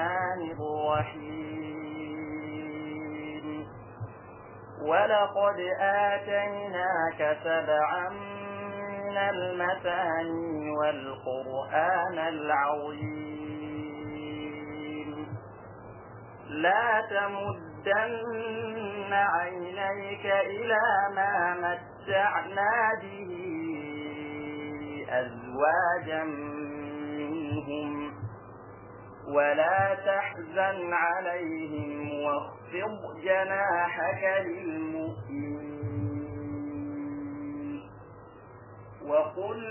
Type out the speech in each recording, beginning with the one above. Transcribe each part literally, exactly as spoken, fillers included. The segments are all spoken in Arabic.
الرحمن الرحيم ولقد آتيناك سبعا من المثاني والقرآن العظيم لا تمدن عينيك إلى ما متعنا به أزواجا منهم ولا تحزن عليهم واخفض جناحك للمؤمنين وقل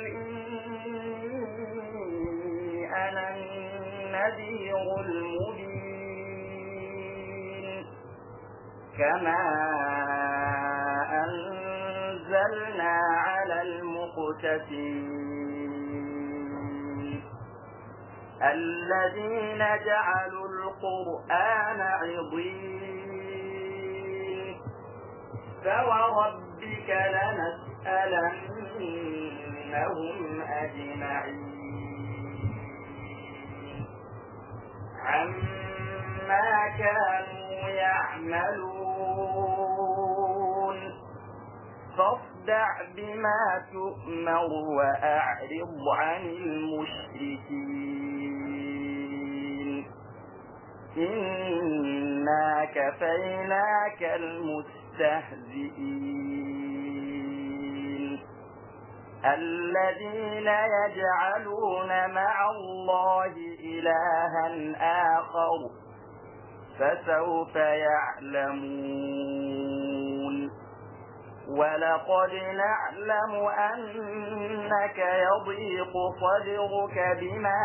إني أنا النذير المبين كما أنزلنا على المقتسمين الذين جعلوا القرآن عضين فوربك لنسألنهم أجمعين عما كانوا يعملون فاصدع بما تؤمر وأعرض عن المشركين إنا كفيناك المستهزئين الذين يجعلون مع الله إلها آخر فسوف يعلمون ولقد نعلم أنك يضيق صدرك بما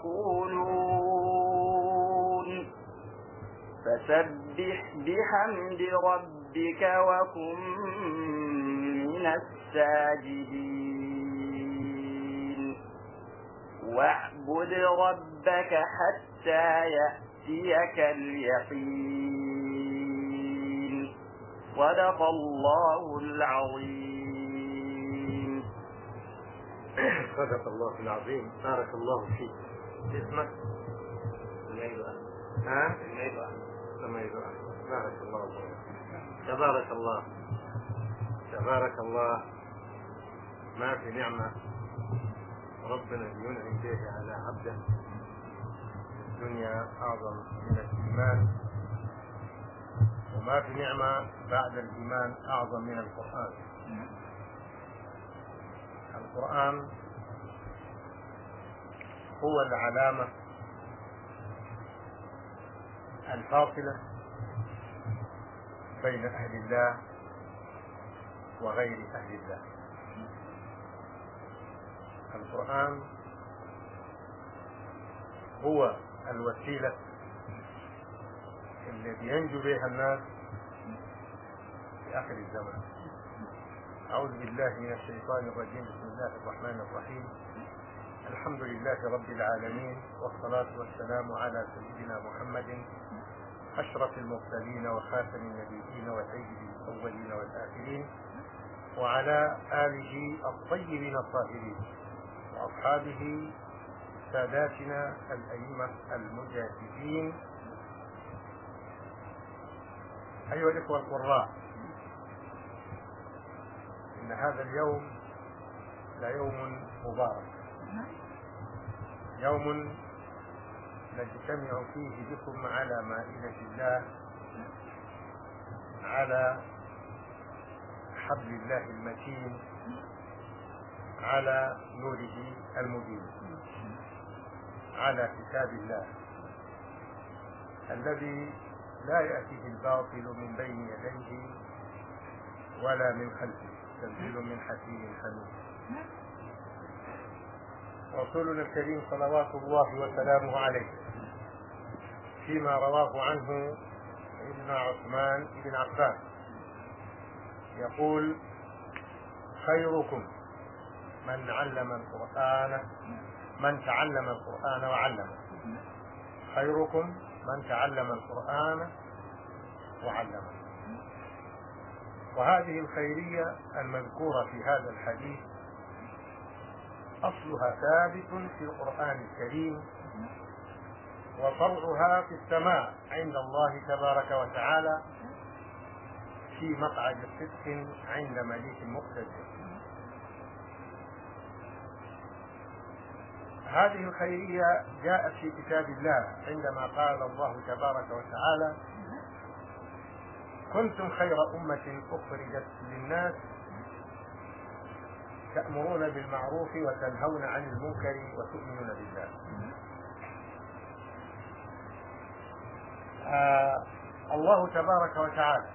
يقولون فسبح بحمد ربك وكن من الساجدين واعبد ربك حتى يأتيك اليقين صدق الله العظيم. صدق الله العظيم. بارك الله فيك. اسمك؟ الميدوان. ها؟ الميدوان. الميدوان. بارك الله فيك. تبارك الله. تبارك الله. ما في نعمة ربنا ينعم بها على عبده الدنيا أعظم من الإيمان، وما في نعمة بعد الإيمان أعظم من القرآن. القرآن هو العلامة الفاصلة بين أهل الله وغير أهل الله. القرآن هو الوسيلة الذي ينجو بها الناس في آخر الزمان. أعوذ بالله من الشيطان الرجيم. بسم الله الرحمن الرحيم. الحمد لله رب العالمين، والصلاة والسلام على سيدنا محمد أشرف المرسلين وخاتم النبيين وسيد الأولين والآخرين، وعلى آله الطيبين الطاهرين وأصحابه ساداتنا الأئمة المجاهدين. أيها الإخوة القراء، إن هذا اليوم ليوم مبارك، يوم نجتمع فيه بكم على مائدة الله، على حبل الله المتين، على نوره المبين، على كتاب الله الذي لا يأتيه الباطل من بين يديه ولا من خلفه، تنزيل من حكيم حميد. رسولنا الكريم صلوات الله وسلامه عليه فيما رواه عنه ابن عثمان بن عفان يقول: خيركم من علم القرآن من تعلم القرآن وعلمه. خيركم من تعلم القرآن وعلمه. وهذه الخيرية المذكورة في هذا الحديث أصلها ثابت في القرآن الكريم، وفرعها في السماء عند الله تبارك وتعالى في مقعد صدق عند مليك مقتدر. هذه الخيرية جاءت في كتاب الله عندما قال الله تبارك وتعالى: كنتم خير أمة أخرجت للناس تأمرون بالمعروف وتنهون عن المنكر وتؤمنون بالله. آه الله تبارك وتعالى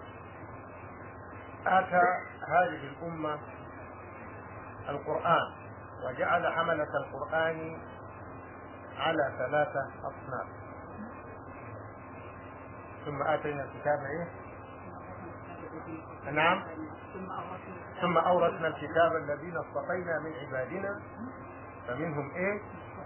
آتى هذه الأمة القرآن وجعل حملة القرآن على ثلاثة أصناف. ثم آتينا الكتاب إيه؟ نعم. ثم أورثنا الكتاب الذين اصطفينا من عبادنا فمنهم إيه؟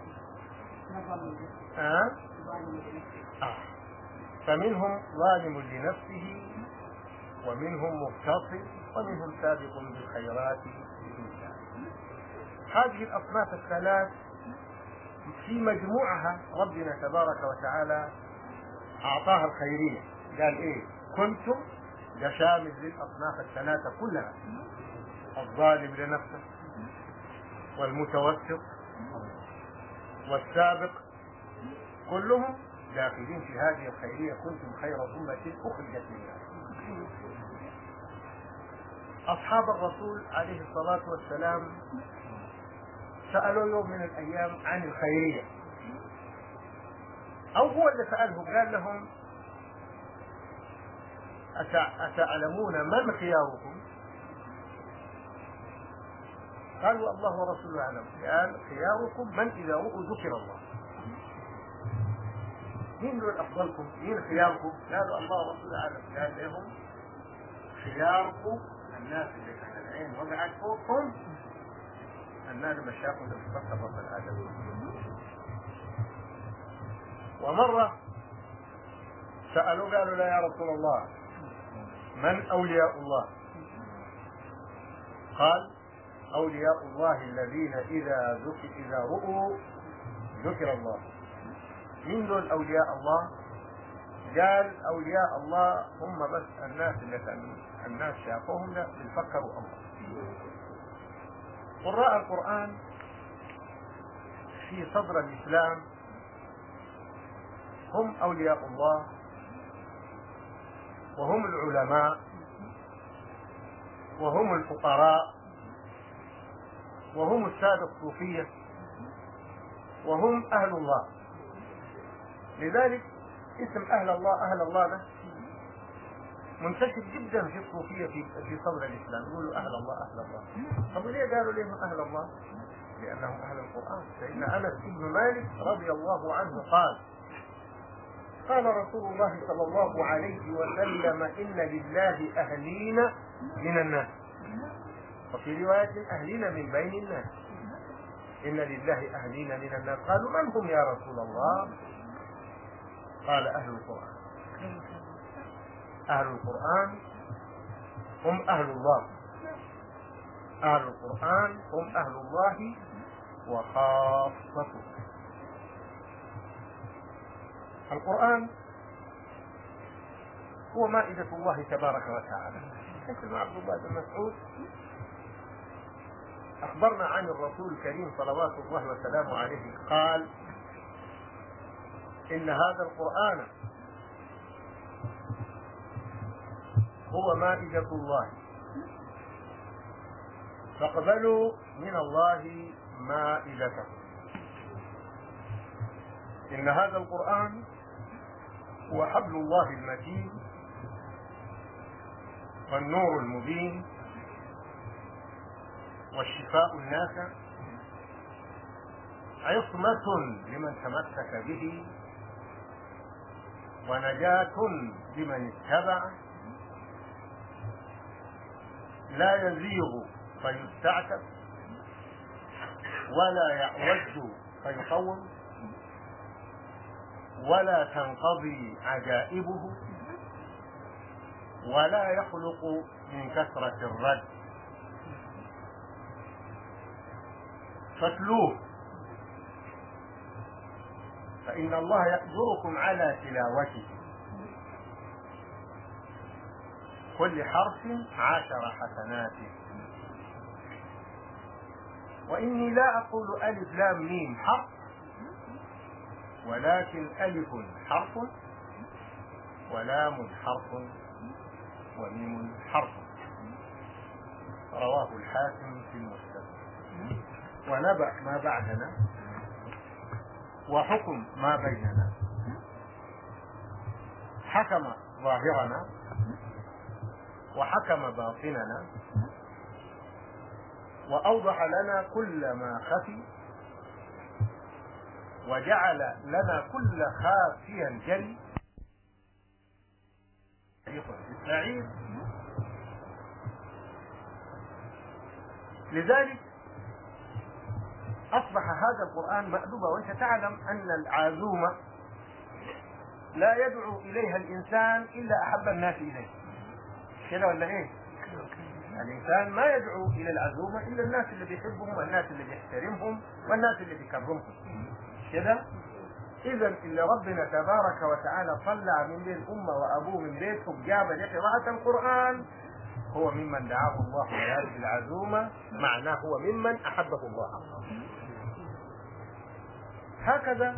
آه؟ آه. فمنهم ظالم لنفسه ومنهم مقتصد ومنهم سابق بالخيرات بإذن الله. هذه الأصناف الثلاث في مجموعها ربنا تبارك وتعالى أعطاها الخيرية. قال إيه؟ كنتم، ده شامل للأصناف الثلاثة كلها: الظالم لنفسه والمتوسط والسابق، كلهم داخلين في هذه الخيرية: كنتم خير أمة أخرجت للناس. أصحاب الرسول عليه الصلاة والسلام سألوا يوم من الأيام عن الخيرية، أو هو اللي سألهم، قال لهم: أتعلمون من خياركم؟ قالوا: الله ورسوله أعلم. قال: خياركم من إذا رؤوا ذكر الله. مين دول أفضلكم؟ مين خياركم؟ قالوا: الله ورسوله أعلم. قال لهم: خياركم الناس اللي كان العين وقعت فوقهم، الناس مشاكل المستقبل الآدم. ومرة سألوا قالوا: لا يا رسول الله، من أولياء الله؟ قال: أولياء الله الذين إذا ذكر إذا رؤوا ذكر الله. من دول أولياء الله؟ قال: أولياء الله هم بس الناس اللي كان الناس شافوهم لا بيفكروا الله. قراء القرآن في صدر الإسلام هم أولياء الله، وهم العلماء، وهم الفقراء، وهم السادة الصوفية، وهم أهل الله. لذلك اسم أهل الله أهل الله ده منتشر جدا في الصوفية في في صدر الإسلام، يقولوا أهل الله أهل الله. طب ليه قالوا لهم أهل الله؟ لأنهم أهل القرآن. فإن أنس بن مالك رضي الله عنه قال: قال رسول الله صلى الله عليه وسلم: إن لله أهلين من الناس، وفي رواية أهلين من بين الناس. إن لله أهلين من الناس. قالوا: من هم يا رسول الله؟ قال: أهل القرآن. أهل القرآن هم أهل الله. أهل القرآن هم أهل الله وخاصته. القرآن هو مائدة الله تبارك وتعالى. مثل عبد الله بن مسعود أخبرنا عن الرسول الكريم صلوات الله وسلامه عليه قال: إن هذا القرآن هو مائدة الله، فاقبلوا من الله مائدته. إن هذا القرآن هو حبل الله المتين والنور المبين والشفاء النافع، عصمة لمن تمسك به ونجاة لمن اتبع، لا يزيغ فيستعتب ولا يعوج فيقوم ولا تنقضي عجائبه ولا يخلق من كثرة الرد. فاتلوه فإن الله يأجركم على تلاوته كل حرف عشر حسنات. وإني لا أقول ألف لام ميم حرف، ولكن ألف حرف ولام حرف وميم حرف. رواه الحاكم في المستدرك. ونبأ ما بعدنا وحكم ما بيننا، حكم ظاهرنا وحكم باطننا، وأوضح لنا كل ما خفي، وجعل لنا كل خافيا جلي. إسماعيل. لذلك أصبح هذا القرآن مأدوبا. وأنت تعلم أن العزومة لا يدعو إليها الإنسان إلا أحب الناس إليه، كده ولا إيه؟ الإنسان ما يدعو إلى العزومة إلا الناس اللي بيحبهم والناس اللي بيحترمهم والناس اللي بيكرمهم، كده. إذا اللي ربنا تبارك وتعالى طلع من بين أمة وأبوه من بيتهم جاب لقراءة القرآن هو ممن دعاه الله لهذه العزومة، معناه هو ممن أحبه الله. هكذا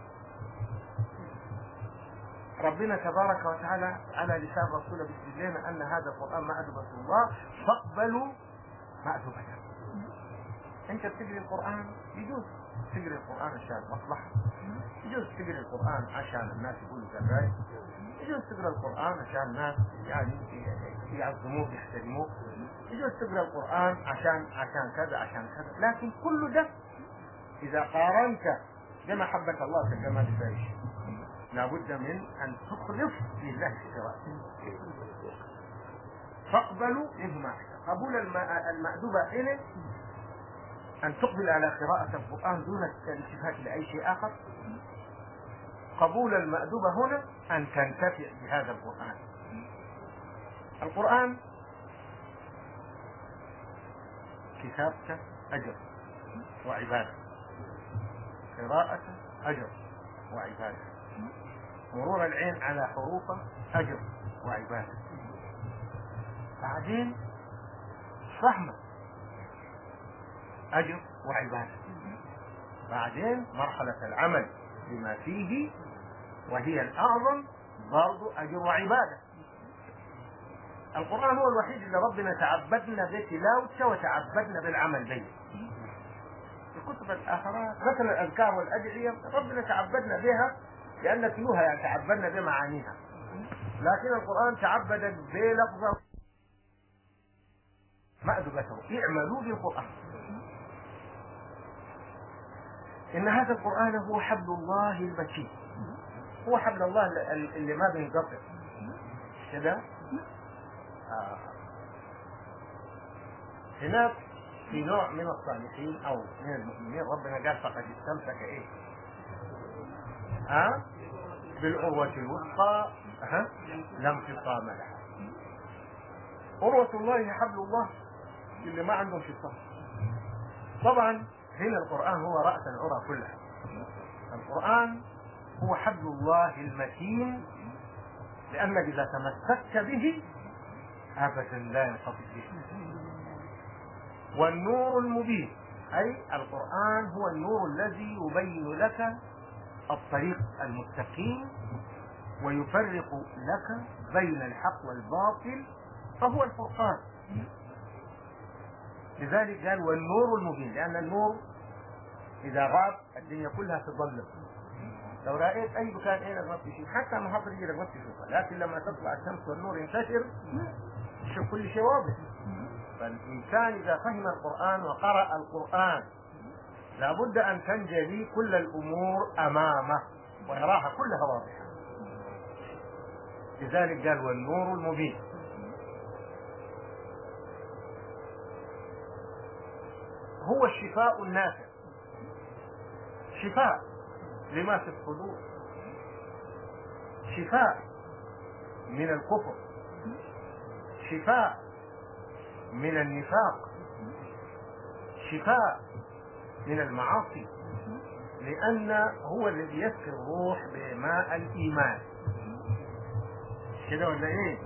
ربنا تبارك وتعالى على لسان رسوله بيقول لنا أن هذا القرآن مأدبة الله، فاقبلوا مأدبته. أنت بتقرأ القرآن يجوز تقرأ القرآن عشان مصلحة، يجوز تقرأ القرآن عشان الناس يقولوا كذا، يجوز تقرأ القرآن عشان الناس يعني يعظموك يحترموك، يجوز تقرأ القرآن عشان عشان كذا عشان كذا. لكن كل ده إذا قارنت بمحبة الله تلقى ما تساوي شيء. لابد من أن تخلص لله في قراءته. فاقبلوا منه ما أحسن. قبول المأدوبة هنا أن تقبل على قراءة القرآن دون الالتفات لأي شيء آخر. قبول المأدوبة هنا أن تنتفع بهذا القرآن. القرآن كتابته أجر وعبادة، قراءته أجر وعبادة، مرور العين على حروفه أجر وعبادة، بعدين فهمه أجر وعبادة، بعدين مرحلة العمل بما فيه وهي الأعظم برضو أجر وعبادة. القرآن هو الوحيد اللي ربنا تعبدنا بتلاوته وتعبدنا بالعمل به. الكتب الآخرى مثل الأذكار والأدعية ربنا تعبدنا بها لأن تلوها يعني تعبدنا بمعانيها، لكن القرآن تعبد بلفظه مأدبته. اعملوا بالقرآن. إن هذا القرآن هو حبل الله المتين، هو حبل الله اللي ما بينقطع كده. آه. هناك في نوع من الصالحين أو من المؤمنين ربنا قال فقد استمسك إيه؟ ها؟ آه؟ بالعروة الوثقى ها؟ لا انفصام لها. عروة الله هي حبل الله اللي ما عندهم انفصام. طبعا هنا القرآن هو رأس العرى كلها. القرآن هو حبل الله المتين لأنك إذا تمسكت به أبدا لا ينقطع به. والنور المبين أي القرآن هو النور الذي يبين لك الطريق المستقيم ويفرق لك بين الحق والباطل، فهو الفرقان. لذلك قال والنور المبين، لأن النور إذا غاب الدنيا كلها تظلم. لو رأيت أي مكان إيه ما تشوف، حتى محاضر يجي ما تشوفها، لكن لما تطلع الشمس والنور ينتشر تشوف كل شيء واضح. فالإنسان إذا فهم القرآن وقرأ القرآن لابد أن تنجلي كل الأمور أمامه ويراها كلها واضحة. لذلك قال والنور المبين. هو الشفاء النافع، شفاء لما في الصدور، شفاء من الكفر، شفاء من النفاق، شفاء من المعاصي. لأن هو الذي يسقي الروح بماء الإيمان كده ولا إيه؟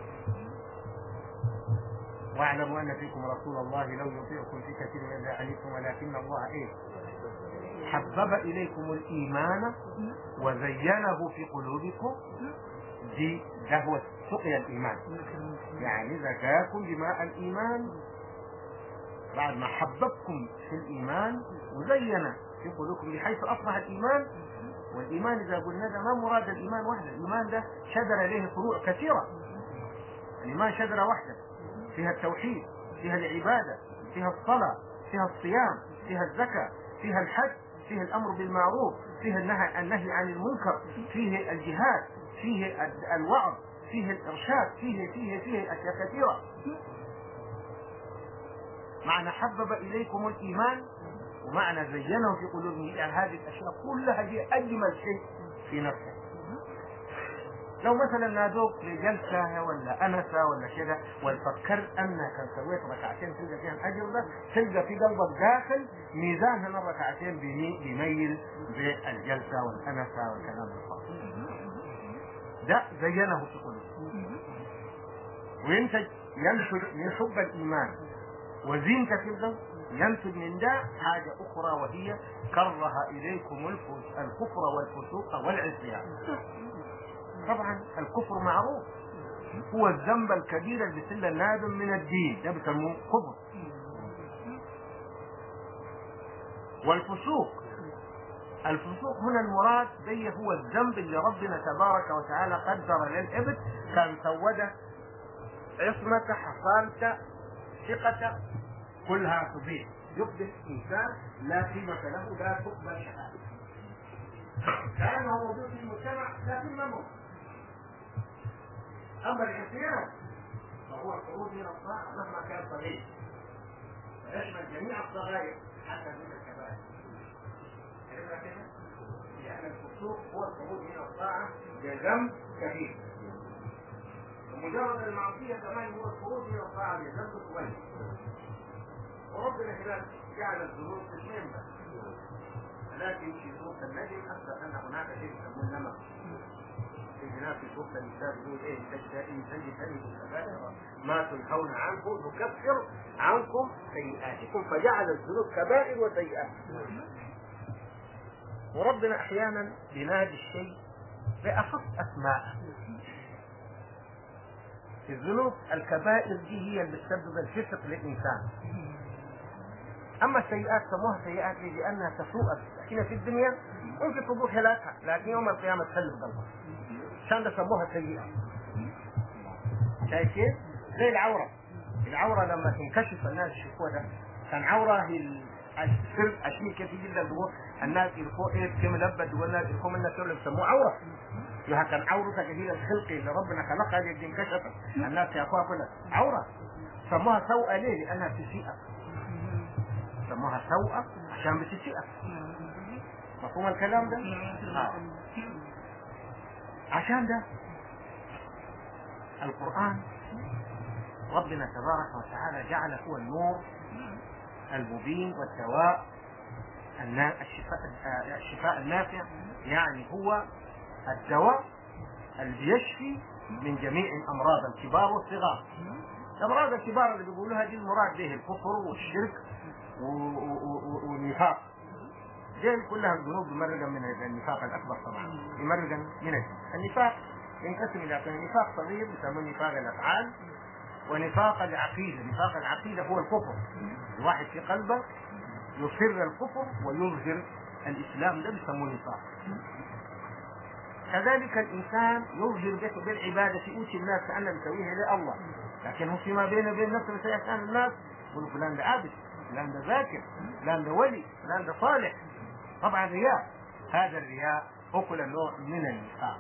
واعلموا أن فيكم رسول الله لو يطيعكم في كثير من ذلكم ولكن الله إيه؟ حبب إليكم الإيمان وزينه في قلوبكم. دي ده هو سقيا الإيمان، يعني زكاكم بماء الإيمان بعد ما حببكم في الإيمان وزين في قلوبكم بحيث أصبح الإيمان. والإيمان إذا قلنا ده ما مراد الإيمان وحده، الإيمان ده شجرة له فروع كثيرة. الإيمان شجرة واحدة فيها التوحيد، فيها العبادة، فيها الصلاة، فيها الصيام، فيها الزكاة، فيها الحج، فيه الأمر بالمعروف، فيه النهي النهي عن المنكر، فيه الجهاد، فيه الوعظ، فيه الإرشاد، فيه فيه فيه أشياء كثيرة. معنى حبب إليكم الإيمان ومعنى زينه في قلوبهم، يعني هذه الأشياء كلها هي أجمل شيء في نفسك. لو مثلا نادوك لجلسة ولا أنسة ولا كده وفكرت أنك سويت ركعتين تلقى فيها الأجر ده، تلقى في قلبك داخل ميزان هنا الركعتين بيميل بالجلسة والأنسة والكلام الفاضي. ده زينه في قلوبك وينتج ينتج من حب الإيمان وزينة في القلب، ينتج من ده حاجة أخرى وهي كره إليكم الكفر والفسوق والعصيان. طبعا الكفر معروف هو الذنب الكبير اللي بيسل النادم من الدين، ده بيسموه كفر. والفسوق الفسوق هنا المراد به هو الذنب اللي ربنا تبارك وتعالى قدر للعبد كان سوده عصمة حصانة ثقة كلها تضيع، يقبل إنسان لا قيمة له لا تقبل شهادته، كأنه موجود في المجتمع لكن ممنوع. أما العصيان فهو الخروج من الطاعة مهما كان صغير، ويشمل جميع الصغائر حتى من الكبائر. يعني الفسوق هو الخروج من الطاعة بذنب كبير، ومجرد المعصية كمان هو الخروج من الطاعة بذنب صغير. وربنا هناك جعل الذنوب قسمين بس، لكن في سورة النجم أثبت أن هناك شيء يسمونه نمط. هناك في سورة النساء يقول إيه تجتنبوا تجتنبوا الكبائر ما تنهون عنه نكفر عنكم سيئاتكم، فجعل الذنوب كبائر وسيئات. وربنا أحيانا بينادي الشيء بأخص أسماء. الذنوب الكبائر دي هي اللي بتسبب الفسق للإنسان، أما السيئات سموها سيئات لأنها تسوء هنا في الدنيا ممكن تضر هلاكها، لكن يوم القيامة تسلم قلبها، عشان ده سموها سيئة. شايف كيف؟ زي العورة، العورة لما تنكشف الناس يشوفوها ده كان عورة هي السر أشياء كثير جدا دول الناس يلقوا إيه كم لبد دول الناس يلقوا منها كل بسموه عورة. يها كان عورتك هي الخلق اللي ربنا خلقها اللي انكشفت الناس يأخوها كلها عورة، سموها سوءة ليه؟ لأنها تسيئة، سموها سوءة عشان بتسيئة. مفهوم الكلام ده؟ آه. عشان ده القرآن ربنا تبارك وتعالى جعل هو النور المبين والدواء الشفاء, الشفاء النافع، يعني هو الدواء اللي يشفي من جميع الأمراض الكبار والصغار. الأمراض الكبار اللي بيقولوها دي المراد به الكفر والشرك والنفاق، دي كلها الذنوب مرقا من النفاق الأكبر طبعا، مرقا من النفاق ينقسم إلى نفاق صغير يسمى نفاق الأفعال ونفاق العقيدة. نفاق العقيدة هو الكفر، الواحد في قلبه يصر الكفر ويظهر الإسلام، ده بيسموه نفاق. كذلك الإنسان يظهر بالعبادة في أوتي الناس كأنه بيسويها لله، لكن هو فيما بينه وبين نفسه بيسويها الناس يقولوا فلان ده عابد، فلان ده ذاكر، فلان ده ولي، فلان ده صالح. طبعا رياء، هذا الرياء أكل نوع من النفاق.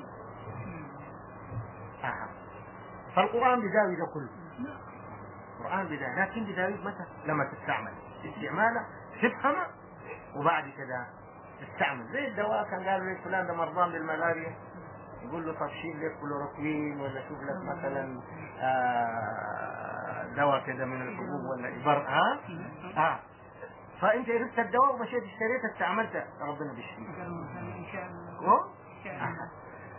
آه. فالقرآن بداوي ده كله، القرآن بداوي، لكن بداوي متى؟ لما تستعمل استعماله تفهمه وبعد كده تستعمل. زي الدواء كان قالوا لي فلان ده مرضان بالملاريا، يقول له طب شيل لك كلوروكوين ولا شوف لك مثلا آه دواء كده من الحبوب ولا إبر ها آه. فانت عرفت الدواء ومشيت اشتريت استعملت ربنا بيشفيك. ان شاء الله. و؟ ان شاء الله.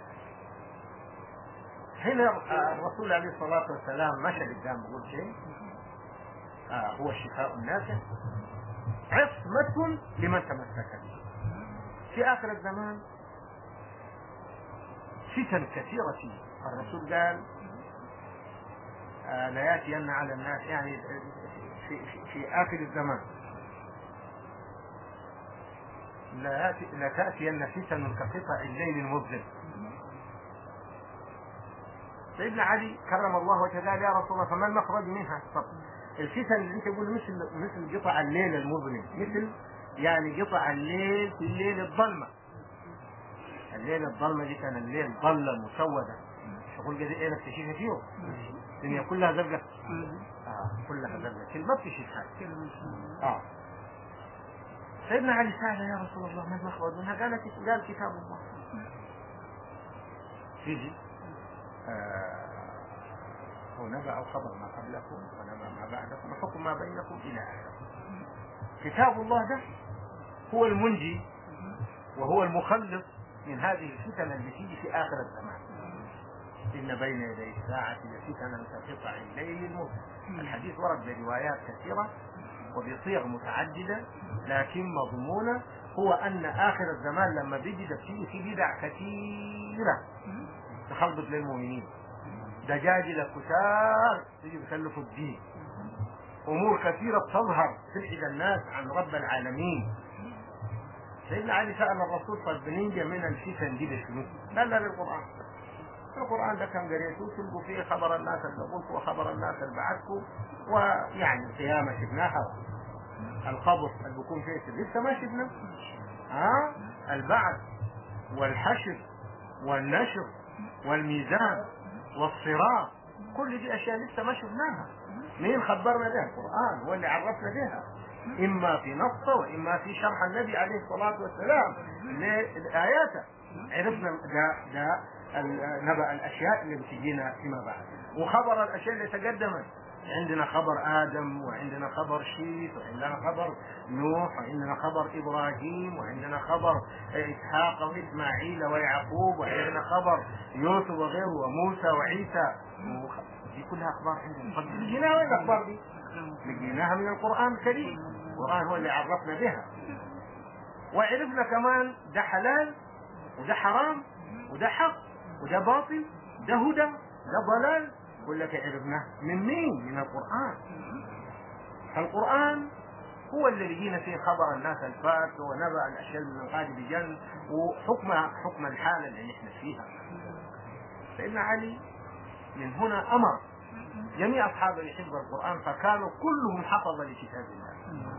هنا الرسول عليه الصلاة والسلام مشى قدام بيقول شيء آه هو الشفاء النافع عصمة لمن تمسك به. في آخر الزمان فتن كثيرة فيه. الرسول قال آه لا يأتين على الناس يعني في, في, في آخر الزمان لا, يأتي لا تأتين فتن كقطع الليل المظلم. سيدنا علي كرم الله وجهه قال يا رسول الله فما المخرج منها؟ طب الفتن اللي انت تقول مثل مثل قطع الليل المظلم، مثل يعني قطع الليل في الليل الظلمه. الليل الظلمه دي كان الليل ظلة مسودة، شغل قد ايه نكتشفها فيه؟ الدنيا كلها زرقاء. اه كلها زرقاء، كل ما بتشوف حاجه. اه سيدنا علي سأل يا رسول الله ما المخرج منها؟ قال قال كتاب الله. تيجي آه ونبأ خبر ما قبلكم ونبأ ما بعدكم وحكم ما بينكم إلى آخره. كتاب الله ده هو المنجي وهو المخلص من هذه الفتن التي تيجي في آخر الزمان. إن بين يدي الساعة لفتنا كقطع الليل المظلم. الحديث ورد بروايات كثيرة وبصيغ متعددة، لكن مضمونه هو أن آخر الزمان لما بيجي تبتدي في بدع كثيرة تخلط للمؤمنين، دجاجلة كتار تجي بيكلفوا الدين، امور كثيره تظهر تبعد الناس عن رب العالمين. سيدنا علي سأل الرسول طب بننجى من الفتن دي بشنو؟ قال لا بالقرآن. القرآن ده كان قريته تلقوا فيه خبر الناس اللي قلت وخبر الناس اللي بعدكم، ويعني القيامة شفناها، القبر اللي بيكون فيه لسه ما شفنا، ها البعث والحشر والنشر والميزان والصراط، كل دي اشياء لسه ما شفناها. مين خبرنا بها؟ القرآن هو اللي عرفنا بها، اما في نصه واما في شرح النبي عليه الصلاة والسلام لآياته. عرفنا ده ده نبأ الاشياء اللي بتجينا فيما بعد، وخبر الاشياء اللي تقدمت. عندنا خبر آدم، وعندنا خبر شيث، وعندنا خبر نوح، وعندنا خبر إبراهيم، وعندنا خبر إسحاق وإسماعيل ويعقوب، وعندنا خبر يوسف وغيره وموسى وعيسى. دي كلها أخبار عندنا. طب لقيناها وين الأخبار دي؟ لقيناها من القرآن الكريم، القرآن هو اللي عرفنا بها. وعرفنا كمان ده حلال وده حرام وده حق وده باطل، ده هدى ده ضلال، كلك عرفناه من مين؟ من القرآن. القرآن هو اللي لقينا فيه خبر الناس الفات ونبأ الأشياء من الغالب بجن وحكم حكم الحالة اللي نحن فيها. سيدنا علي من هنا أمر جميع أصحابه لحفظ القرآن، فكانوا كلهم حفظ لكتاب الله.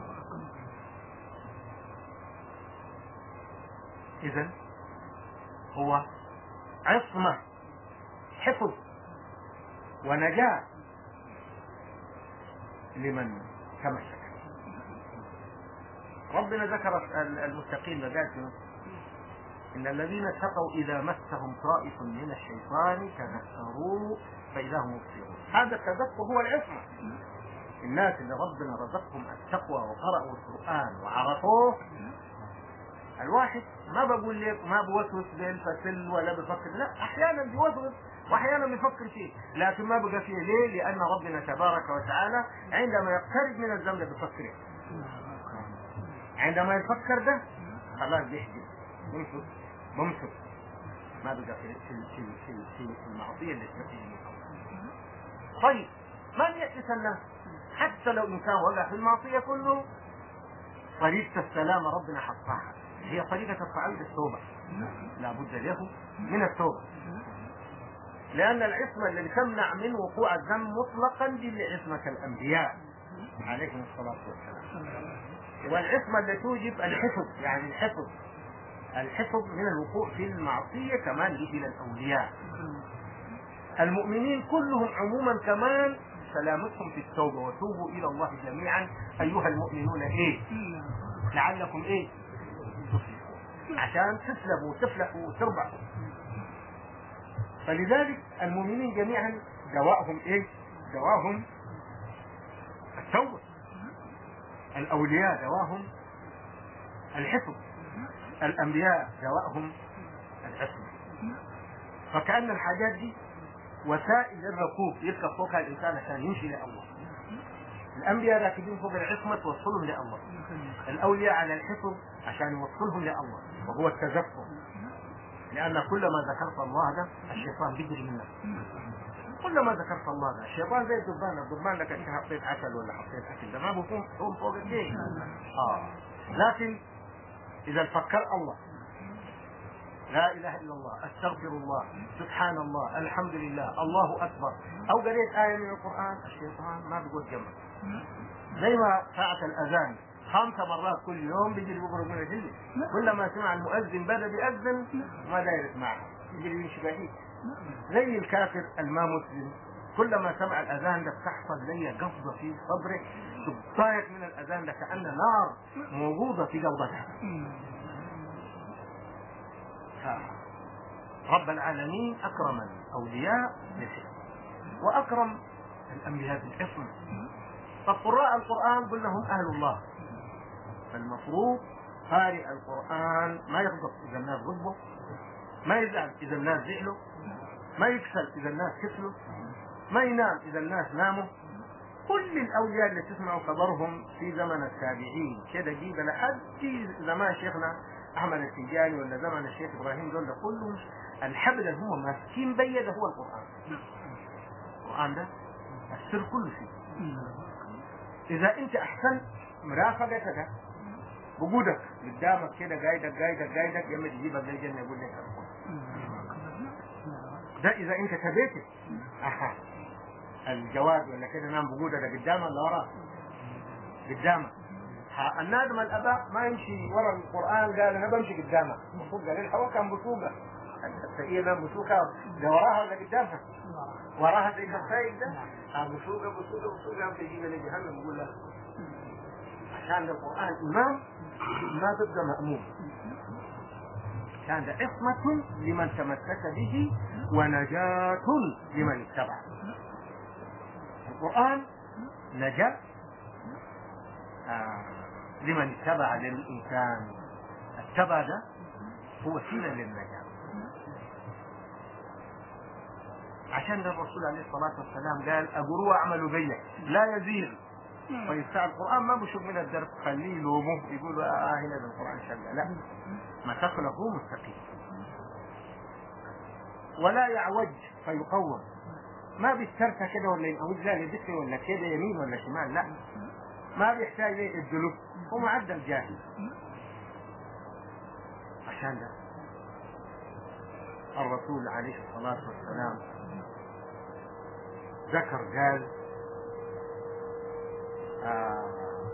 إذن هو عصمة، حفظ ونجاة لمن تمسك. ربنا ذكر المتقين وقال إن الذين اتقوا إذا مسهم طائف من الشيطان تذكروا فإذا هم مبصرون. هذا التذكر هو العصمة. الناس اللي ربنا رزقهم التقوى وقرأوا القرآن وعرفوه، الواحد ما بقول لك ما بوسوس بالفصل ولا بفكر، لا، أحيانا بيوسوس واحيانا بيفكر فيه، لكن ما بقى فيه. ليه؟ لان ربنا تبارك وتعالى عندما يقترب من الذنب بيفكر، عندما يفكر ده خلاص بيحجب ممسك ممسك ما بقى في في في في, في المعصيه اللي تنتهي. طيب من يأتي الناس حتى لو انسان وقع في المعصيه كله، طريقه السلامه ربنا حطها هي طريقه الصعيد التوبه، لابد له من التوبه، لأن العصمة اللي تمنع من وقوع الذنب مطلقا دي عصمة الأنبياء عليهم الصلاة والسلام. والعصمة اللي توجب الحفظ، يعني الحفظ الحفظ من الوقوع في المعصية كمان يجي للأولياء. المؤمنين كلهم عموما كمان سلامتهم في التوبة، وتوبوا إلى الله جميعا أيها المؤمنون إيه لعلكم إيه تفلحون، عشان تسلموا وتفلحوا وتربحوا. فلذلك المؤمنين جميعا دواءهم ايه؟ دواءهم التوبة. الأولياء دواهم الحفظ، الأنبياء دواهم العصمة. فكأن الحاجات دي وسائل للركوب يركب فوقها الإنسان عشان يمشي لله. الأنبياء راكبين فوق العصمة توصلهم لله، الأولياء على الحفظ عشان يوصلهم لله، وهو التذكر. لأن كلما ذكرت الله ده الشيطان بيجري منك، كلما ذكرت الله ده الشيطان زي الدبان، الدبان لك أنت حطيت عسل ولا حطيت أكل ده ما بيكون فوق فوق الشيء. آه لكن إذا فكر الله، لا إله إلا الله، أستغفر الله، سبحان الله، الحمد لله، الله أكبر، أو قريت آية من القرآن، الشيطان ما بيقول جنبك. زي ما ساعة الأذان خمس مرات كل يوم بيجي يقرب من الجن، كلما سمع المؤذن بدأ بيأذن ما داير يسمعه يجي يمشي بعيد. زي الكافر الما مسلم كلما سمع الأذان ده بتحصل لي قبضة في صدره، تضايق من الأذان ده كأن نار موجودة في قلبها. رب العالمين أكرم الأولياء بالحكمة وأكرم الأنبياء بالحكمة. فقراء القرآن قلنا هم أهل الله، فالمفروض قارئ القرآن ما يغضب إذا الناس غضبوا، ما يزعل إذا الناس زعلوا، ما يكسل إذا الناس كسلوا، ما ينام إذا الناس ناموا. كل الأولياء اللي تسمعوا خبرهم في زمن التابعين كده جيبة لحد زمان شيخنا أحمد التجاني ولا زمن الشيخ إبراهيم، دول كلهم الحبل اللي هم ماسكين بيده هو القرآن. القرآن ده السر كله فيه. إذا أنت أحسن مرافقتك وجودك قدامك كده قايدك قايدك قايدك لما تجيبك للجنة يقول لك ده إذا أنت تبيته. أها الجواد ولا كده نام بوجودك ده قدامك ولا وراه؟ قدامك. النادم الأباء ما يمشي ورا القرآن، قال أنا بمشي قدامك، المفروض قال الهواء كان بسوقة، السيئة نام بسوقة ده وراها ولا قدامها؟ وراها زي السائق ده؟ بسوقة بسوقة بسوقة تجيب لجهنم يقول لها عشان القرآن إمام ما تبقى مأمون، كان ده عصمة لمن تمسك به ونجاة لمن اتبع. القرآن نجاة آه لمن اتبع للإنسان، التبع ده هو وسيلة للنجاة. عشان الرسول عليه الصلاة والسلام قال أقروا أعملوا بي لا يزيغ، فيستعى القرآن ما بشوف من الدرس خليه يلومه يقولوا آه هنا القرآن شغال، لا ما تخلقه مستقيم ولا يعوج فيقوم، ما بيسترسى كده ولا ينقوز لا يدفي ولا كده يمين ولا شمال، لا ما بيحتاج ليه الدلوب، هو معدل جاهز. عشان ده الرسول عليه الصلاة والسلام ذكر قال آه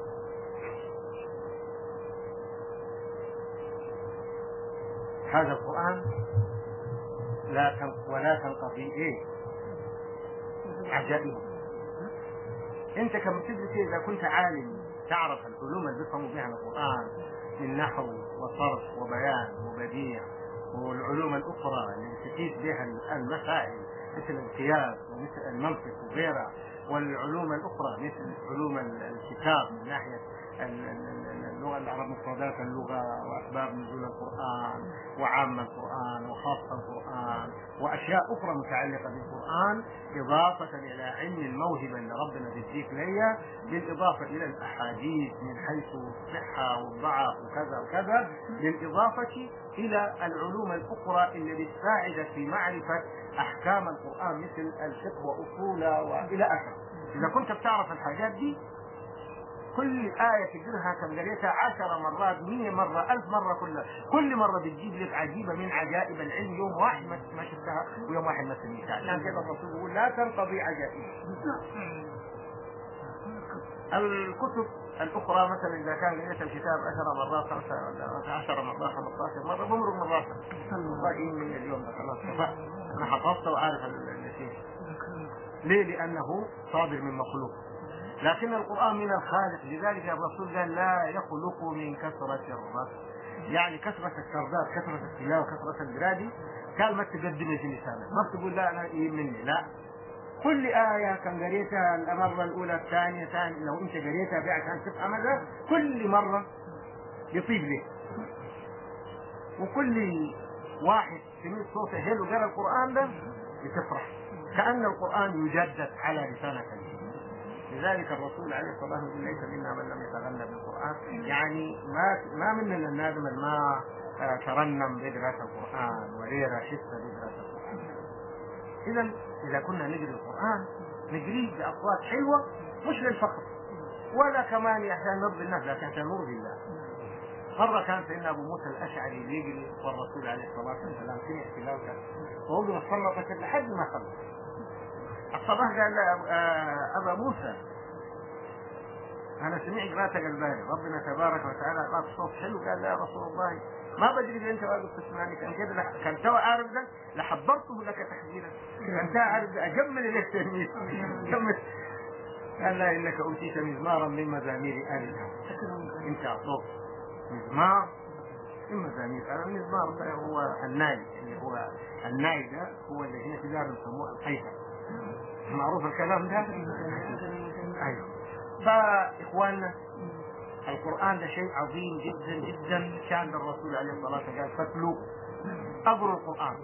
هذا القرآن لا تنق ولا تنقضي ايه عجائبه. انت كما تدرس اذا كنت عالم تعرف العلوم اللي بيفهموا بها القرآن من نحو وصرف وبيان وبديع والعلوم الاخرى اللي تقيس بها المسائل مثل القياس ومثل المنطق وغيرها، والعلوم الاخرى مثل علوم الكتاب من ناحيه اللغه العرب مفردات اللغه واسباب نزول القران وعام القران وخاص القران واشياء اخرى متعلقه بالقران، اضافه الى علم الموهبه اللي ربنا بيديك ليا، بالاضافه الى الاحاديث من حيث الصحه والضعف وكذا وكذا، بالاضافه الى العلوم الاخرى اللي بتساعدك في معرفه احكام القران مثل الفقه واصوله والى اخره. اذا كنت بتعرف الحاجات دي كل آية تقرأها كم قريتها عشر مرات مية مرة ألف مرة، كلها كل مرة بتجيب لك عجيبة من عجائب العلم، يوم واحد ما شفتها ويوم واحد ما سمعتها. عشان كده الرسول يقول لا تنقضي عجائب. الكتب الأخرى مثلا إذا كان قريت الكتاب عشر مرات خمسة ولا عشر مرات خمسة مرة بمرق من راسك ضايعين من اليوم ده خلاص أنا حفظت وعارف الشيء. ليه؟ لأنه صادر من مخلوق، لكن القرآن من الخالق. لذلك الرسول قال لا يخلق من كثرة الرد، يعني كثرة السردات كثرة التلاوة كثرة القراءة قال ما تقدمي في لسانك، ما تقول لا أنا إيه مني، لا كل آية كان قريتها المرة الأولى الثانية ثانية لو أنت قريتها بها عشان تفهمها كل مرة يطيب لك. وكل واحد سمع صوته حلو قرأ القرآن ده بتفرح كأن القرآن يجدد على لسانك. لذلك الرسول عليه الصلاة والسلام يقول ليس منا من لم يتغنى بالقرآن، يعني ما ما منا الناس من ما ترنم بقراءة القرآن وليرى شفة بقراءة القرآن. إذا إذا كنا نقرأ القرآن نقريه بأصوات حلوة مش للفخر ولا كمان عشان نرضي الناس لكن عشان نرضي الله. مرة كان سيدنا أبو موسى الأشعري بيجري والرسول عليه الصلاة والسلام سمع تلاوته وهو بيصلى لحد ما خلص. الصباح قال له أبا موسى أنا سمعت قراءتك الباري ربنا تبارك وتعالى أعطاك صوت حلو. قال لا يا رسول الله ما بدري إذا أنت واقف تسمعني كان كده كان تو عارف ده لحضرته لك تحذيرا كان تو عارف ده أجمل لك تلميذ جمل. قال لا إنك أوتيت مزمارا من مزامير آل الأرض. أنت أعطوك مزمار من مزامير المزمار ده هو الناي اللي هو الناي ده هو اللي هنا في دار يسموه القيثم معروف الكلام ده. أيوه. فإخواننا القرآن ده شيء عظيم جدا جدا. كان الرسول عليه الصلاة والسلام قال فاتلوا اقروا القرآن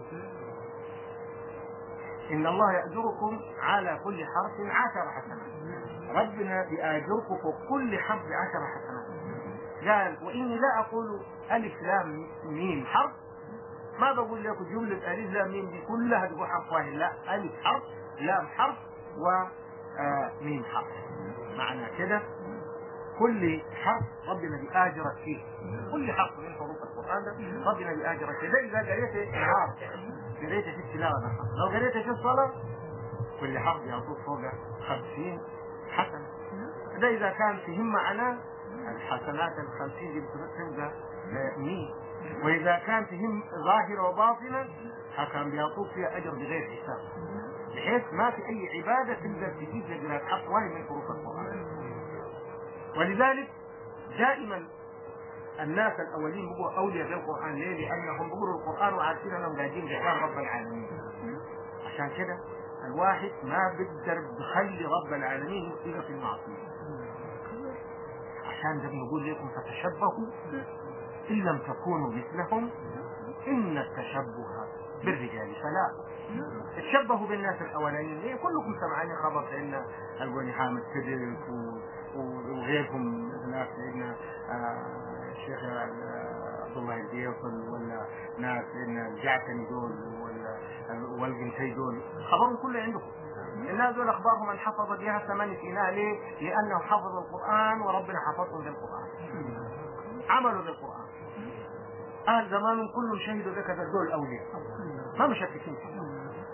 إن الله يأجركم على كل حرف عشر حسنات. ربنا بيأجركم فوق كل حرف عشر حسنات. قال وإني لا أقول ألف لام ميم حرف ما بقول لكم جملة ألف لام ميم دي كلها تقول حرف واحد لا ألف حرف لام حرف وميم حرف. معنى كده كل حرف ربنا بيأجرك فيه. كل حرف من حروف القرآن ده ربنا بيأجرك فيه. إذا قريته نهار قريته في التلاوة نهار لو قريته في الصلاة كل حرف يعطوك فوق خمسين حسنة. ده إذا كان فيهم معناه الحسنات الخمسين دي بتبقى مين. وإذا كان فيهم ظاهرة وباطنة كان بيعطوك فيها أجر بغير حساب بحيث ما في أي عبادة تقدر تجيب لقراءة حرف واحد من حروف القرآن. ولذلك دائما الناس الأولين بقوا أولياء بالقرآن ليه؟ لأنهم بقروا القرآن وعارفين أنهم قاعدين بإحسان رب العالمين. عشان كده الواحد ما بيقدر بخلي رب العالمين يبقى في المعصية. عشان ده بنقول لكم فتشبهوا إن لم تكونوا مثلهم إن التشبه بالرجال فلا. تشبهوا بالناس الأولين. كلكم سمعاني خبر سيدنا البني حامد كدرك وغيرهم ناس سيدنا الشيخ عبد الله الديوصل ولا ناس سيدنا الجعتني دول ولا والقنتي دول خبرهم كله عندكم. الناس دول أخبارهم من حفظ بها ثمانية إناء ليه؟ لأنه حفظ القرآن وربنا حفظهم بالقرآن عملوا بالقرآن. أهل زمان كلهم شهدوا ذلك دول الأولياء ما مشككين فيه.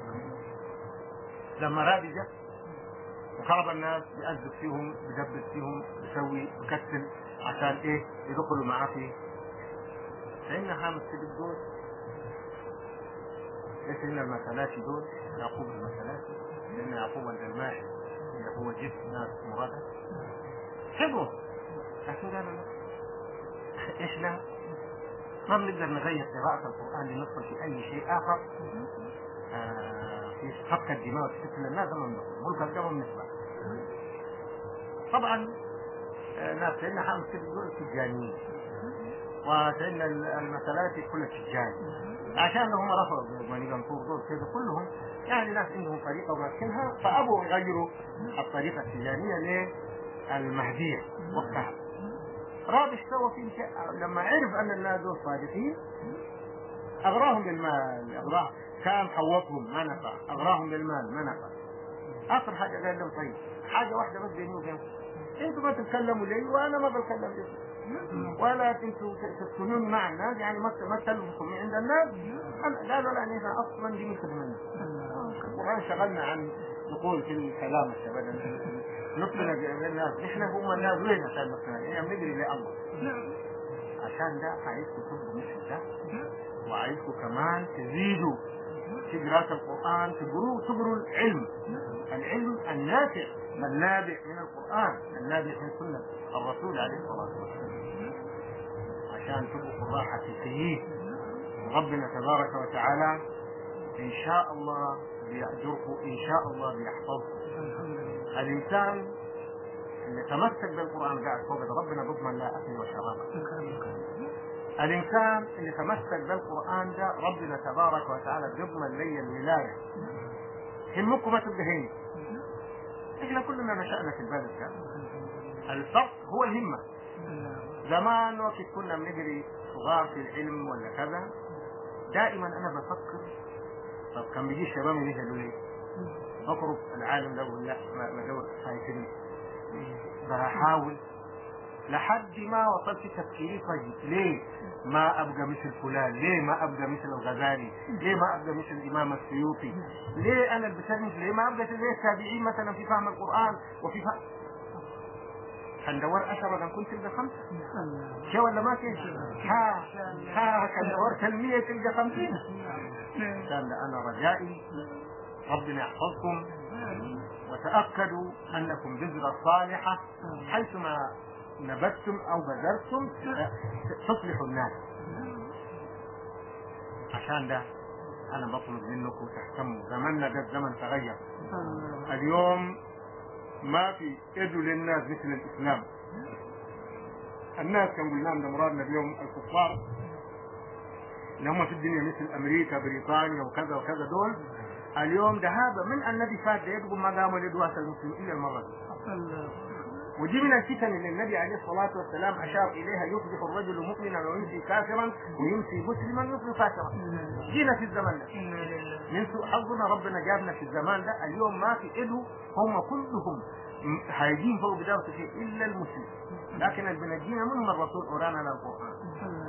لما رابي جاء وخرب الناس بيأذب فيهم بيدبس فيهم بيسوي بكتل عشان إيه يدخلوا معاه فيه. فإن حامد سيد دول ليس إن المثلات دول يعقوب المثلات لأن يعقوب الجماعي اللي هو جسم ناس مرادة حبوا لكن قالوا لا إيش لا ما بنقدر نغير قراءة القرآن لندخل في أي شيء آخر آه في سفك الدماء وتفتن الناس ما بنقول ملك الجمع بالنسبة. طبعا آه ناس سيدنا حامد سيد دول تجانيين وسيدنا المثلات كلها تجاني عشان هم رفضوا بني قنطور دول كده كلهم يعني ناس عندهم طريقة وماسكينها فأبوا يغيروا الطريقة التجانية للمهدية وقتها. رابش سوى فيه شيء لما عرف أن الناس دول صادقين أغراهم بالمال. أغراه كان حوطهم ما نفع أغراهم بالمال ما نفع. آخر حاجة قال لهم طيب حاجة واحدة بس بيني وبينكم انتوا ما تتكلموا لي وأنا ما بتكلم لكم ولا انتوا تسكنون مع الناس يعني ما ما تلفوا عند الناس. قالوا لا نحن اصلا دي مثل منا القرآن شغلنا عن نقول في الكلام الشباب نقلنا بالناس نحن هم الناس وين عشان نقلنا يعني بنجري لله عشان ده عايزكم تبقوا مثل ده وعايزكم كمان تزيدوا في قراءة القرآن تقروا تقروا العلم العلم النافع النابع من القرآن النابع من سنة الرسول عليه الصلاة والسلام عشان تبقوا قراء حقيقيين. ربنا تبارك وتعالى إن شاء الله بيأجركم إن شاء الله بيحفظكم. الإنسان اللي تمسك بالقرآن قاعد فوق ربنا بضمن لا أكل وشراب. الإنسان اللي تمسك بالقرآن ده ربنا تبارك وتعالى بيضمن لي الولاية. همكم ما تبقى هين. إحنا كلنا نشأنا في البلد كان. الفرق هو الهمة. زمان وقت كنا بنجري صغار في العلم ولا كذا دائما أنا بفكر طب كان بيجي الشباب يجهلوا لي بقرب العالم ده ولا ما ما دور خايفني بحاول لحد ما وصلت تفكيري طيب ليه ما ابقى مثل فلان؟ ليه ما ابقى مثل الغزالي؟ ليه ما ابقى مثل الامام السيوطي؟ ليه انا البسنج؟ ليه ما ابقى زي التابعين مثلا في فهم القران وفي فهم كندور عشرة انا كنت تلقى خمسه شو ولا ما كيف؟ ها ها كندورت المية تلقى خمسين. كان انا رجائي ربنا يحفظكم وتأكدوا أنكم بذرة صالحة حيثما نبتتم أو بذرتم تصلحوا الناس. عشان ده أنا بطلب منكم تهتموا. زماننا ده الزمن تغير. اليوم ما في إدو للناس مثل الإسلام. الناس كانوا قلنا ده مرادنا اليوم الكفار اللي هم في الدنيا مثل أمريكا بريطانيا وكذا وكذا دول اليوم ده هذا من النبي فات يدقوا ما قاموا لدواسة المسلمين إلا المرة دي. ودي من الفتن اللي النبي عليه الصلاة والسلام أشار إليها يصبح الرجل مؤمنا ويمسي كافرا ويمسي مسلما يصبح فاسقا. جينا في الزمان ده من سوء حظنا ربنا جابنا في الزمان ده اليوم ما في إله هم كلهم هايجين فوق بداية شيء إلا المسلم. لكن البنجينا منهم الرسول أورانا للقرآن.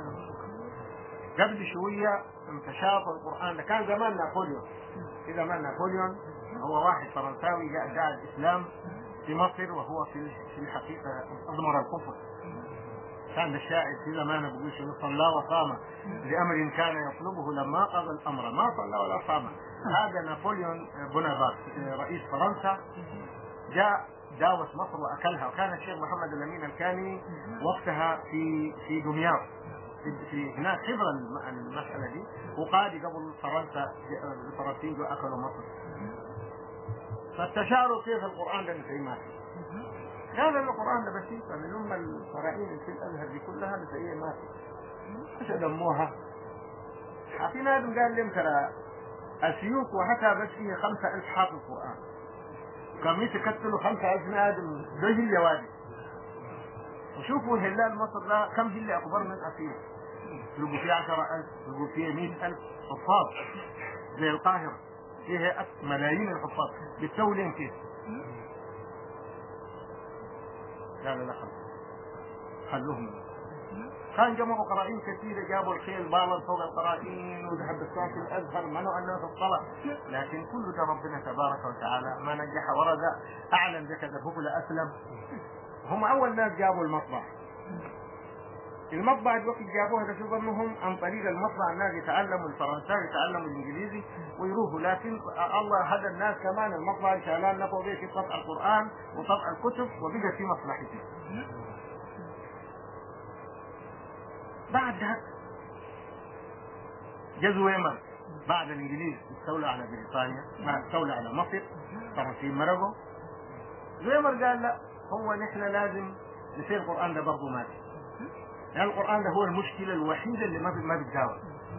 قبل شوية انتشاط القرآن ده كان زمان نابليون. في زمان نابليون هو واحد فرنساوي جاء دعا الإسلام في مصر وهو في في الحقيقة أضمر الكفر. كان الشاعر في زمانه بيقول شنو صلى وصام لأمر كان يطلبه لما قضى الأمر ما صلى ولا صام. هذا نابليون بونابرت رئيس فرنسا جاء داوس مصر وأكلها. وكان الشيخ محمد الأمين الكاني وقتها في في دمياط في هناك خبر المسألة دي وقادي قبل فرنسا الفرنسيين جو أكلوا مصر. فاستشاروا كيف القرآن ده نسي ما فيه. قال القرآن ده بسيطة من أم الفرائين في الأزهر دي كلها نسي ما فيه. مش دموها. في نادم قال لهم ترى السيوف وحتى بس فيه خمسة ألف حافظ القرآن. كم يتكتلوا خمسة ألف نادم ده هي وادي. وشوفوا هلال مصر ده كم هي أكبر من أسيوط. تلقوا فيه عشرة ألف تلقوا فيه مئة ألف حفاظ زي القاهرة فيها ملايين الحفاظ بالتولين كيف قالوا لا خلوهم. كان جمعوا قرائين كثيرة جابوا الخيل بالا فوق القرائين وذهب الساعة الأزهر منعوا الناس الصلاة. لكن كل ده ربنا تبارك وتعالى ما نجح ورد أعلم ذكر الهبل أسلم. هم أول ناس جابوا المطبع. المطبع الوقت جابوها ده في ظنهم عن طريق المطبع الناس يتعلموا الفرنساوي يتعلموا الانجليزي ويروحوا. لكن الله هدى الناس كمان المطبع ان شاء الله نفوا به في طبع القران وطبع الكتب وبقى في مصلحته. بعد ذلك جزوا يمن بعد الانجليز استولوا على بريطانيا ما استولوا على مصر الفرنسيين مرقوا. زويمر قال لا هو نحن لازم نسير القران ده برضه ماشي. يعني القرآن ده هو المشكلة الوحيدة اللي ما ما بتجاوب.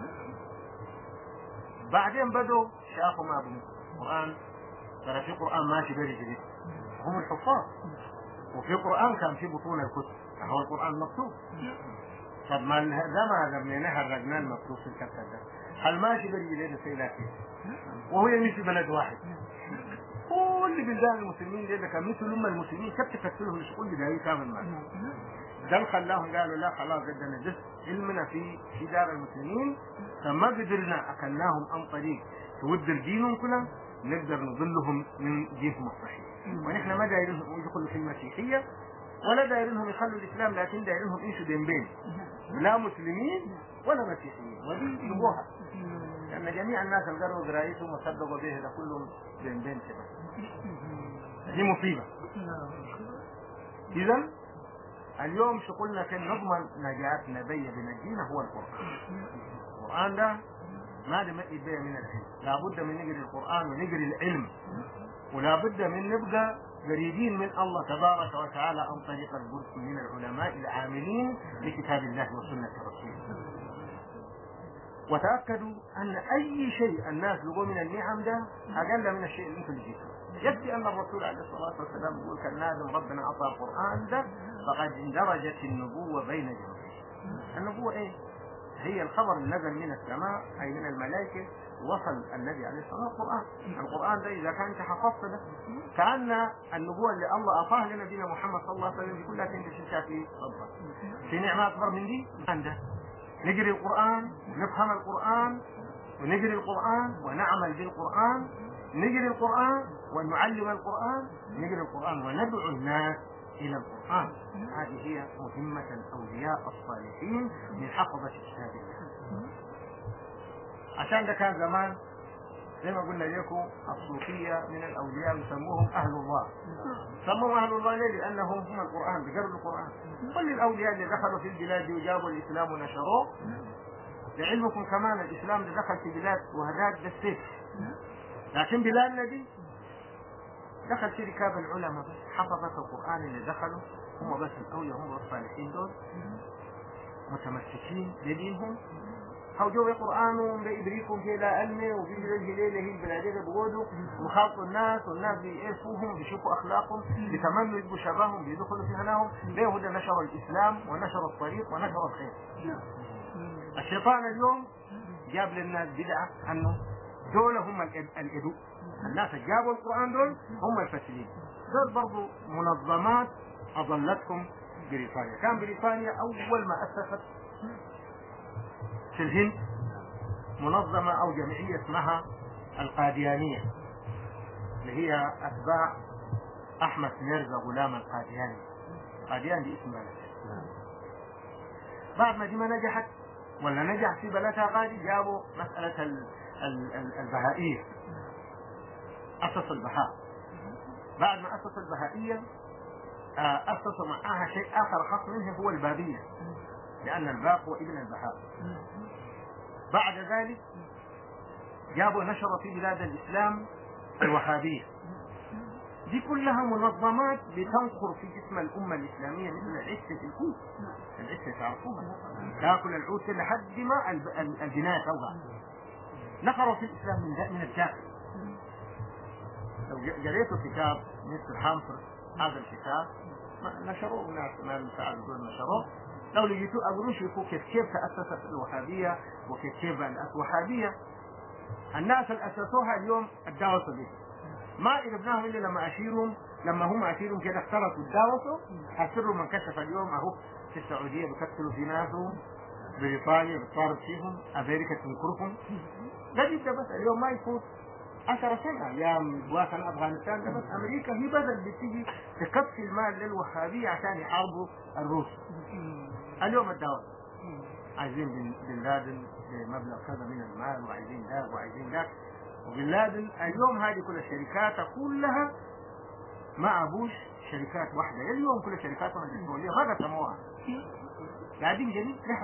بعدين بدوا شافوا ما بهم القرآن ترى في قرآن ماشي بري جديد هم الحفاظ وفي قرآن كان في بطون الكتب هو القرآن مكتوب. طب ما ده ما لميناها الرجنان المكتوب في الكتاب ده هل ماشي بري جديد سيلاتي وهو يمشي في بلد واحد. كل بلدان المسلمين دي كان مثل أمة المسلمين كيف تكتلهم لشؤون بداية كامل معه. ده خلاهم قالوا لا خلاص بدنا ندس علمنا في في دار المسلمين فما قدرنا اكلناهم عن طريق تودر دينهم كلهم نقدر نضلهم من دينهم الصحيح. ونحن ما دايرينهم يدخلوا في المسيحيه ولا دايرينهم يخلوا الاسلام لكن دايرينهم يعيشوا بين بين لا مسلمين ولا مسيحيين ودي يبوها لان جميع الناس اللي قالوا قرايتهم وصدقوا به ده كلهم بين بين كده. دي مصيبه. اذا اليوم شغلنا كان نضمن نجاة نبي بنجينا هو القرآن. القرآن ده ما دام يبقى من العلم، لابد من نقري القرآن ونقري العلم، ولابد من نبقى قريبين من الله تبارك وتعالى عن طريق البرس من العلماء العاملين بكتاب الله وسنة رسوله. وتأكدوا أن أي شيء الناس لقوا من النعم ده أقل من الشيء اللي أنتم لقيتوه. يكفي أن الرسول عليه الصلاة والسلام يقول كالنادم ربنا أعطى القرآن ده فقد اندرجت النبوة بين جنبيه. النبوة إيه؟ هي الخبر اللي نزل من السماء أي من الملائكة وصل النبي عليه الصلاة والسلام. القرآن القرآن ده إذا كان أنت حفظت ده كأن النبوة اللي الله أعطاها لنبينا محمد صلى الله عليه وسلم بكلها تنتشر في صدره. في نعمة أكبر من دي عنده. نقري القرآن ونفهم القرآن ونقري القرآن ونعمل بالقرآن، نقري القرآن ونعلم القرآن، نقري القرآن وندعو الناس إلى القرآن. هذه هي مهمة الأولياء الصالحين من حفظة كتاب الله. عشان ده كان زمان زي ما قلنا لكم الصوفية من الأولياء يسموهم أهل الله. سموهم أهل الله ليه؟ لأنهم هم القرآن، بقروا القرآن. كل الأولياء اللي دخلوا في البلاد وجابوا الإسلام ونشروه. لعلمكم كمان الإسلام اللي دخل في بلاد وهداد بالسيف، لكن بلادنا دي دخل في ركاب العلماء بس حفظت القرآن اللي دخلوا هم بس الأولياء، هم الصالحين دول متمسكين بدينهم. هو جو القرآن بإبريكم في لا ألمي وفي ليلة هي البلادية بيقعدوا وخاطوا الناس والناس بيعرفوهم بيشوفوا أخلاقهم بيتمنوا يبقوا شبههم بيدخلوا في هناهم. ليه؟ ده نشر الإسلام ونشر الطريق ونشر الخير. الشيطان اليوم جاب للناس بدعة أنه دول هم الإدو، الناس اللي جابوا القرآن دول هم الفاسدين. دول برضو منظمات أضلتكم بريطانيا. كان بريطانيا أول ما أسست في الهند منظمة أو جمعية اسمها القاديانية اللي هي أتباع أحمد ميرزا غلام القادياني. قاديان دي اسم بلد. بعد ما دي ما نجحت ولا نجح في بلدها غادي جابوا مسألة ال ال ال البهائية، أسسوا البهاء. بعد ما أسسوا البهائية أسسوا معها شيء آخر خاص منه هو البابية، لأن الباب هو ابن البهاء. بعد ذلك جابوا نشروا في بلاد الإسلام الوهابية. دي كلها منظمات بتنخر في جسم الأمة الإسلامية مثل العسة في الكوت. العسة تعرفوها تاكل العود لحد ما البناية توقع. نخروا في الإسلام من من الداخل. لو قريتوا كتاب مستر هامفر هذا الكتاب نشروه الناس ما المساعدون نشروه. لو لقيتوا أقولوا شوفوا كيف كيف تأسست الوهابية وكيف كيف الوهابية الناس اللي أسسوها اليوم الدعوة به ما قربناهم إلا لما أشيرهم لما هم أشيرهم كده اختلطوا الدعوة حسروا من كشف اليوم أهو في السعودية بكتلوا في ناسهم، بريطانيا بتطارد فيهم، أمريكا تنكرهم. ده جدا بس اليوم ما يفوت عشر سنة أيام بواخن أفغانستان ده بس أمريكا هي بدل بتيجي تكفي المال للوهابية عشان يحاربوا الروس. اليوم الدعوة عايزين بن لادن بمبلغ كذا من المال وعايزين ذاك وعايزين ذاك، وبن لادن اليوم هذه كل الشركات كلها ما أبوش شركات واحدة. اليوم كل شركاتهم الدولية هذا سموها قاعدين جديد لحظ.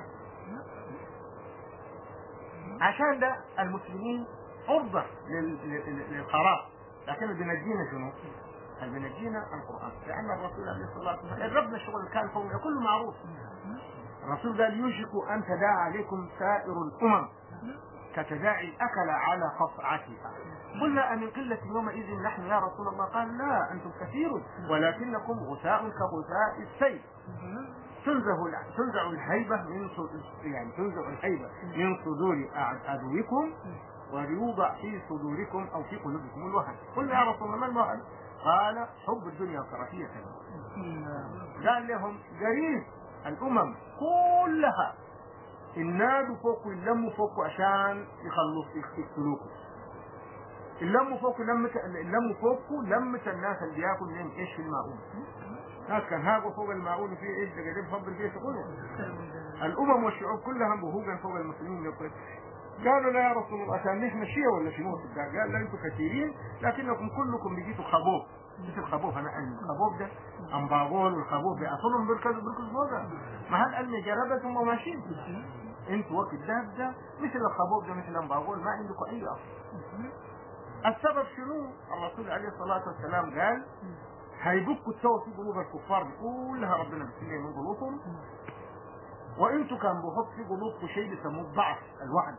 عشان ده المسلمين عرضة للخراب، لكن اللي بينجينا شنو؟ اللي بينجينا القرآن، لأن الرسول عليه الصلاة والسلام ربنا الشغل كان فوق كله معروف. الرسول قال يوشك أن تداعى عليكم سائر الأمم كتداعي الأكل على خصعتها. قلنا أن من قلة يومئذ نحن يا رسول الله؟ قال لا أنتم كثير ولكنكم غثاء كغثاء السيل. تنزع تنزع الهيبة من يعني تنزع الهيبة من صدور عدوكم ويوضع في صدوركم أو في قلوبكم الوهن. قلنا يا رسول الله ما الوهن؟ قال حب الدنيا وكراهية الموت. قال لهم قريب الأمم كلها النادوا فوق اللموا فوق عشان يخلصوا يقتلوكم. اللموا فوق لمة اللموا فوق لمة الناس اللي بياكل لهم ايش في الماعون. ناس كان هاجوا فوق الماعون في ايش ده قاعدين فضل فيه يقولوا. الأمم والشعوب كلها بهوجا فوق المسلمين يقول. قالوا لا يا رسول الله عشان نحن شيء ولا شنو؟ قال لا انتم كثيرين لكنكم كلكم بقيتوا خبوب. مثل خبوب انا الخبوب ده امباغول والخبوب بأصلهم بركز بركز فوقها. ما هل أن جربتهم وماشيين انتوا وقت ده ده مثل الخبوب ده مثل الباغول ما عندكم اي اصل. السبب شنو؟ الرسول عليه الصلاه والسلام قال هيبكوا التوى في قلوب الكفار كلها ربنا بيسلم من قلوبهم، وانتوا كان بيحط في قلوبكم شيء بيسموه الضعف الوهن.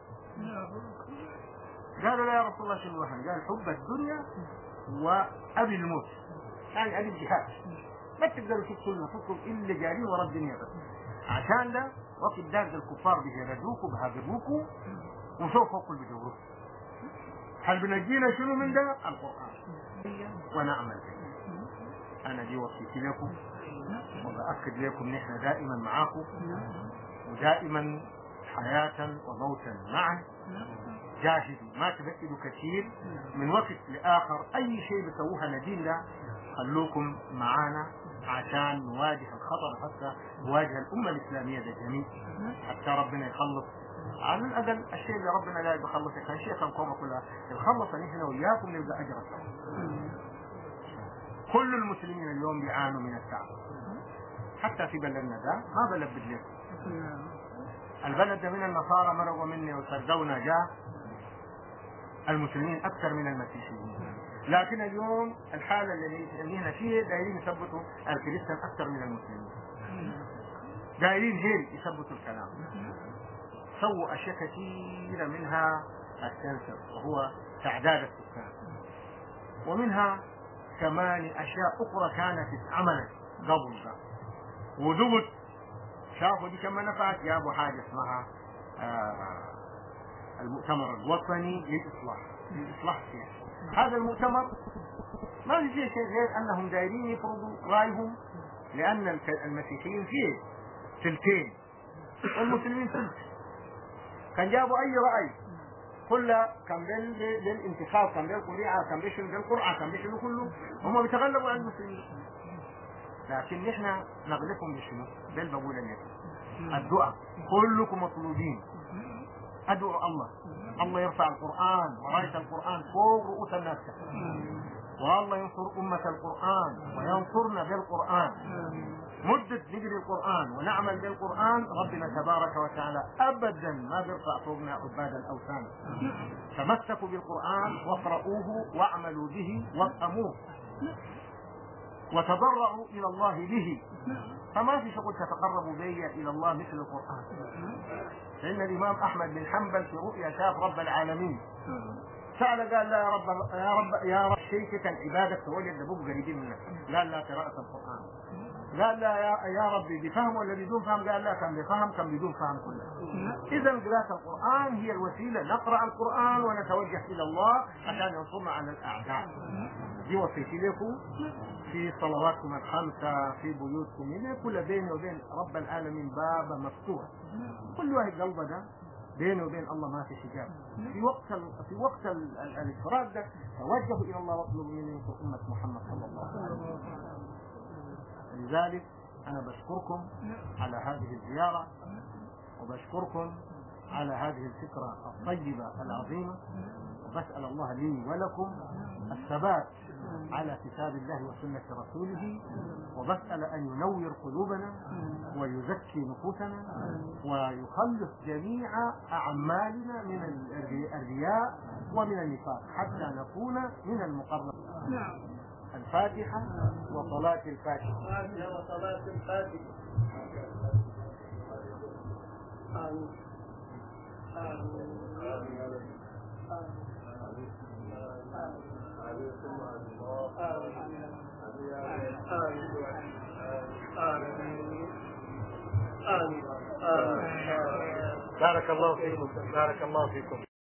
قالوا لا يا رسول الله شنو الوهن؟ قال حب الدنيا وابي الموت، يعني ابي الجهاد. ما تقدروا تدخلوا نفسكم الا جارين ورا الدنيا بس. عشان ده وقت دارج الكفار بيجردوكوا بهاجروكوا وسوف يقول بجوروكوا. هل بنجينا شنو من ده؟ القران ونعمل به. انا دي وصيتي لكم وبأكد لكم ان احنا دائما معاكم ودائما حياة وموتا معا. جاهدوا ما تبعدوا كثير من وقت لآخر، أي شيء بتسووها ندينا خلوكم معانا عشان نواجه الخطر، حتى نواجه الأمة الإسلامية بالجميع حتى ربنا يخلص على الأقل الشيء اللي ربنا لا يخلص كان شيء القوم كلها يخلص نحن وإياكم نلقى أجر السوا. كل المسلمين اليوم بيعانوا من التعب، حتى في بلدنا ده ما بلد بدلكم. البلد ده من النصارى مرقوا مني وسردونا جاء المسلمين أكثر من المسيحيين، لكن اليوم الحالة اللي هنا فيها دايرين يثبتوا الكريستيان أكثر من المسلمين، دايرين هيل يثبتوا الكلام. سووا أشياء كثيرة منها السنسر وهو تعداد السكان، ومنها كمان أشياء أخرى كانت اتعملت قبل ده ودبت شافوا دي كمان نفعت، جابوا حاجة اسمها آه المؤتمر الوطني للإصلاح للإصلاح السياسي. هذا المؤتمر ما في فيه شيء غير أنهم دايرين يفرضوا رأيهم، لأن المسيحيين فيه ثلثين والمسلمين ثلث. كان جابوا أي رأي كلها كان بين بالانتخاب كان بالقرعة كان بيشنو بالقرعة كان بيشنو كله هم بيتغلبوا على المسلمين. لكن نحن نغلبهم بشنو؟ بالبقول لكم الدعاء، كلكم مطلوبين ادعوا الله، الله يرفع القرآن وراية القرآن فوق رؤوس الناس، والله ينصر أمة القرآن وينصرنا بالقرآن. مدة نجري القرآن ونعمل بالقرآن ربنا تبارك وتعالى أبدا ما بيرفع فوقنا عباد الأوثان. تمسكوا بالقرآن واقرؤوه واعملوا به وافهموه وتضرعوا إلى الله به، فما في شغل تتقربوا بي إلى الله مثل القرآن. لأن الإمام أحمد بن حنبل في رؤيا شاف رب العالمين، سأل قال لا يا رب يا رب يا رب شيء كان عبادك تولد لبوك قريبين منك، قال لا قراءة القرآن، قال لا يا يا ربي بفهم ولا بدون فهم، قال لا كان بفهم كان بدون فهم كله. إذا قراءة القرآن هي الوسيلة، نقرأ القرآن ونتوجه إلى الله عشان ينصرنا على الأعداء. دي وصيتي لكم في صلواتكم الخمسة في بيوتكم، يعني كل بيني وبين رب العالمين باب مفتوح، كل واحد قلبه ده بينه وبين الله ما في حجاب. في وقت ال... في وقت ال... ال... الانفراد ده توجهوا الى الله واطلبوا منه امه محمد صلى الله عليه وسلم. لذلك انا بشكركم على هذه الزياره وبشكركم على هذه الفكره الطيبه العظيمه، وبسال الله لي ولكم الثبات على كتاب الله وسنة رسوله، وبسأل أن ينور قلوبنا ويزكي نفوسنا ويخلص جميع أعمالنا من الرياء ومن النفاق حتى نكون من المقربين. الفاتحة وصلاة الفاتحة. وصلاة الفاتحة. آمين. بارك الله فيكم، بارك الله فيكم.